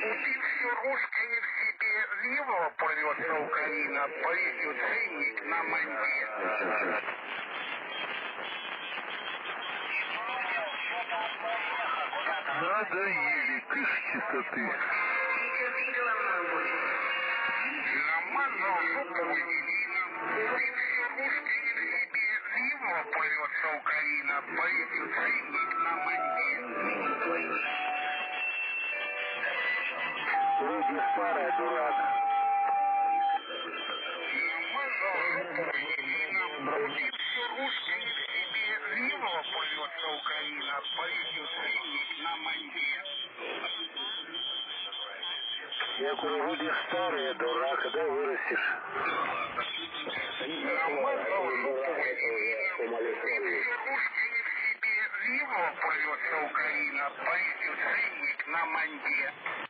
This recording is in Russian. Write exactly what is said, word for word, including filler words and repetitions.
Убивший русский не в себе, левого порвется Украина, повесил ценник на манде. Надоели тысячи-то. Намазал жопу вазелином. Убивший русский не в себе, левого порвется Украина, повесил ценник на манде. Вроде старый дурак. Намазал жопу вазелином. Убивший русский не в себе, левого порвется Украина, повесил ценник на манде. Я говорю, вроде старый дурак, когда вырастешь? Намазал жопу вазелином. Убивший русский не в себе, левого порвется Украина, повесил ценник на манде.